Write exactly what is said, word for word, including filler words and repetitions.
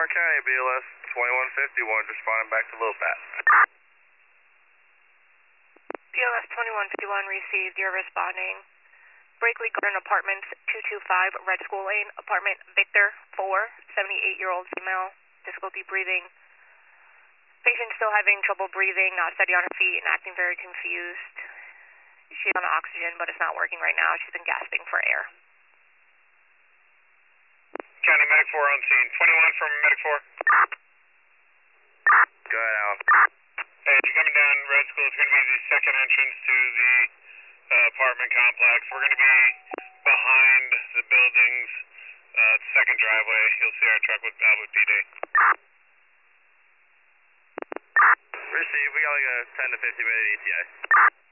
County, B L S twenty-one fifty-one, responding back to Lopat. B L S twenty-one fifty-one received, you're responding. Brakely Garden Apartments, two two five Red School Lane, apartment Victor four, seventy-eight-year-old female, difficulty breathing. Patient still having trouble breathing, not steady on her feet, and acting very confused. She's on oxygen, but it's not working right now. She's been gasping for air. County Medic four on scene. twenty-one from Medic four. Go ahead, Alan. Hey, you're coming down Red School. It's going to be the second entrance to the uh, apartment complex. We're going to be behind the buildings, uh, second driveway. You'll see our truck with Alwood P D. Receive, we got like a ten to fifteen minute E T A.